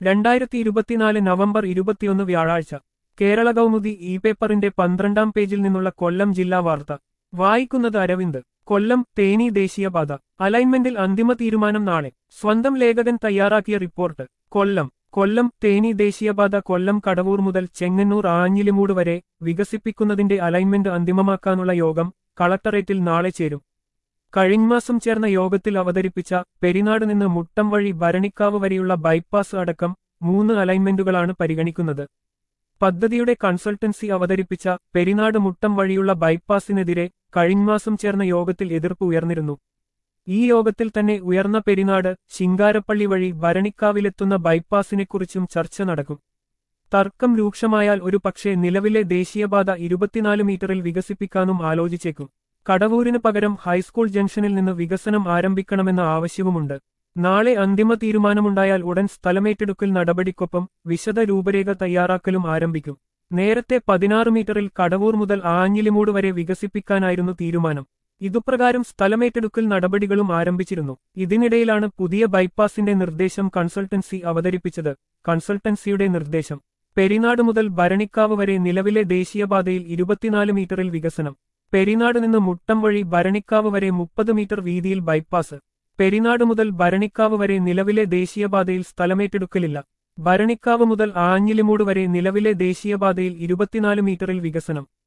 2024 November 21 വ്യാഴാഴ്ച Kerala Kaumudi E പേപ്പറിന്റെ 12-ാം പേജിൽ നിന്നുള്ള കൊല്ലം ജില്ലാ വാർത്ത വായിക്കുന്നത് അരവിന്ദ്. കൊല്ലം തേനി ദേശീയപാത അലൈൻമെന്റിൽ അന്തിമ തീരുമാനം നാളെ. സ്വന്തം ലേഖകൻ തയ്യാറാക്കിയ റിപ്പോർട്ട്. കൊല്ലം തേനി ദേശീയപാത കൊല്ലം കടവൂർ മുതൽ ചെങ്ങന്നൂർ ആഞ്ഞിലിമൂട് വരെ വികസിപ്പിക്കുന്നതിന്റെ അലൈൻമെന്റ് അന്തിമമാക്കാനുള്ള യോഗം കളക്ടറേറ്റിൽ നാളെ ചേരും. കഴിഞ്ഞമാസം ചേർന്ന യോഗത്തിൽ അവതരിപ്പിച്ച പെരിനാട് നിന്ന് മുട്ടം വഴി ഭരണിക്കാവ് വരെയുള്ള ബൈപ്പാസ് അടക്കം 3 അലൈൻമെന്റുകളാണ് പരിഗണിക്കുന്നത്. പദ്ധതിയുടെ കൺസൾട്ടൻസി അവതരിപ്പിച്ച പെരിനാട് മുട്ടം വഴിയുള്ള ബൈപ്പാസിനെതിരെ കഴിഞ്ഞമാസം ചേർന്ന യോഗത്തിൽ എതിർപ്പ് ഉയർന്നിരുന്നു. ഈ യോഗത്തിൽ തന്നെ ഉയർന്ന പെരിനാട് ശിങ്കാരപ്പള്ളി വഴി ഭരണിക്കാവിലെത്തുന്ന ബൈപ്പാസിനെക്കുറിച്ചും ചർച്ച നടക്കും. തർക്കം രൂക്ഷമായാൽ ഒരു പക്ഷേ നിലവിലെ ദേശീയപാത 24 മീറ്ററിൽ വികസിപ്പിക്കാനും ആലോചിച്ചേക്കും. കടവൂരിന് പകരം ഹൈസ്കൂൾ ജംഗ്ഷനിൽ നിന്ന് വികസനം ആരംഭിക്കണമെന്ന ആവശ്യവുമുണ്ട്. നാളെ അന്തിമ തീരുമാനമുണ്ടായാൽ ഉടൻ സ്ഥലമേറ്റെടുക്കൽ നടപടിക്കൊപ്പം വിശദ രൂപരേഖ തയ്യാറാക്കലും ആരംഭിക്കും. നേരത്തെ 16 മീറ്ററിൽ കടവൂർ മുതൽ ആഞ്ഞിലിമൂട് വരെ വികസിപ്പിക്കാനായിരുന്നു തീരുമാനം. ഇതുപ്രകാരം സ്ഥലമേറ്റെടുക്കൽ നടപടികളും ആരംഭിച്ചിരുന്നു. ഇതിനിടയിലാണ് പുതിയ ബൈപ്പാസിന്റെ നിർദ്ദേശം കൺസൾട്ടൻസി അവതരിപ്പിച്ചത്. കൺസൾട്ടൻസിയുടെ നിർദ്ദേശം പെരിനാട് മുതൽ ഭരണിക്കാവ് വരെ നിലവിലെ ദേശീയപാതയിൽ 24 മീറ്ററിൽ വികസനം. പെരിനാട് നിന്ന് മുട്ടം വഴി ഭരണിക്കാവ് വരെ 30 മീറ്റർ വീതിയിൽ ബൈപ്പാസ്. പെരിനാട് മുതൽ ഭരണിക്കാവ് വരെ നിലവിലെ ദേശീയപാതയിൽ സ്ഥലമേറ്റെടുക്കലില്ല. ഭരണിക്കാവ് മുതൽ ആഞ്ഞിലിമൂട് വരെ നിലവിലെ ദേശീയപാതയിൽ 24 മീറ്ററിൽ വികസനം.